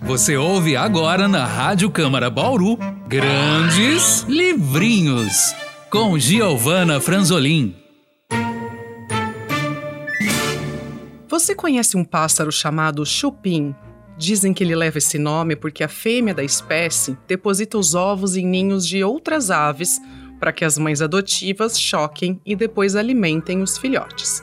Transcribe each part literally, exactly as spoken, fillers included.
Você ouve agora na Rádio Câmara Bauru Grandes Livrinhos, com Giovana Franzolin. Você conhece um pássaro chamado chupim? Dizem que ele leva esse nome porque a fêmea da espécie deposita os ovos em ninhos de outras aves para que as mães adotivas choquem e depois alimentem os filhotes.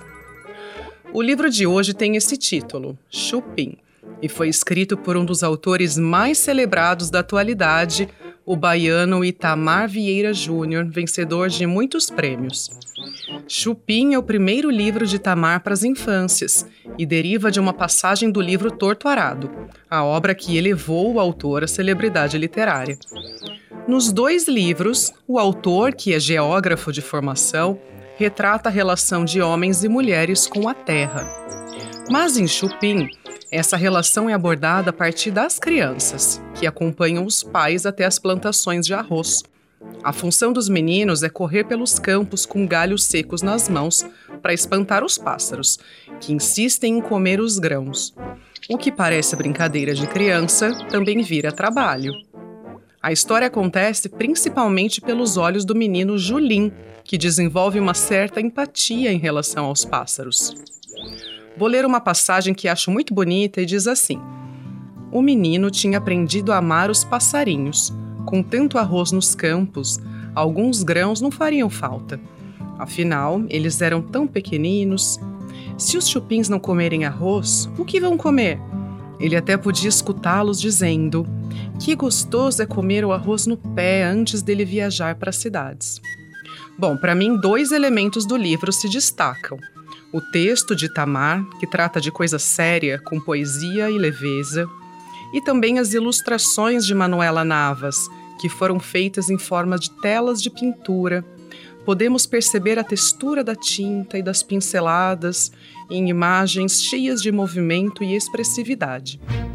O livro de hoje tem esse título, Chupim, e foi escrito por um dos autores mais celebrados da atualidade, o baiano Itamar Vieira Júnior, vencedor de muitos prêmios. Chupim é o primeiro livro de Itamar para as infâncias e deriva de uma passagem do livro Torto Arado, a obra que elevou o autor à celebridade literária. Nos dois livros, o autor, que é geógrafo de formação, retrata a relação de homens e mulheres com a terra. Mas em Chupim, essa relação é abordada a partir das crianças, que acompanham os pais até as plantações de arroz. A função dos meninos é correr pelos campos com galhos secos nas mãos para espantar os pássaros, que insistem em comer os grãos. O que parece brincadeira de criança também vira trabalho. A história acontece principalmente pelos olhos do menino Julim, que desenvolve uma certa empatia em relação aos pássaros. Vou ler uma passagem que acho muito bonita e diz assim: O menino tinha aprendido a amar os passarinhos. Com tanto arroz nos campos, alguns grãos não fariam falta. Afinal, eles eram tão pequeninos. Se os chupins não comerem arroz, o que vão comer? Ele até podia escutá-los dizendo: que gostoso é comer o arroz no pé antes dele viajar para as cidades. Bom, para mim, dois elementos do livro se destacam. O texto de Itamar, que trata de coisa séria, com poesia e leveza, e também as ilustrações de Manuela Navas, que foram feitas em forma de telas de pintura. Podemos perceber a textura da tinta e das pinceladas em imagens cheias de movimento e expressividade.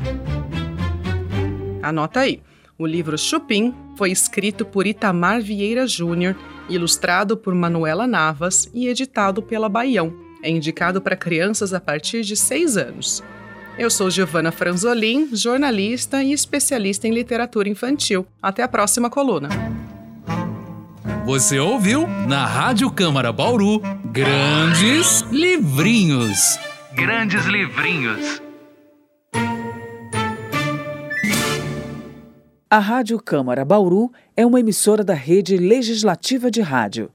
Anota aí, o livro Chupim foi escrito por Itamar Vieira Júnior, ilustrado por Manuela Navas e editado pela Baião. É indicado para crianças a partir de seis anos. Eu sou Giovana Franzolin, jornalista e especialista em literatura infantil. Até a próxima coluna. Você ouviu na Rádio Câmara Bauru Grandes Livrinhos. Grandes Livrinhos. A Rádio Câmara Bauru é uma emissora da Rede Legislativa de Rádio.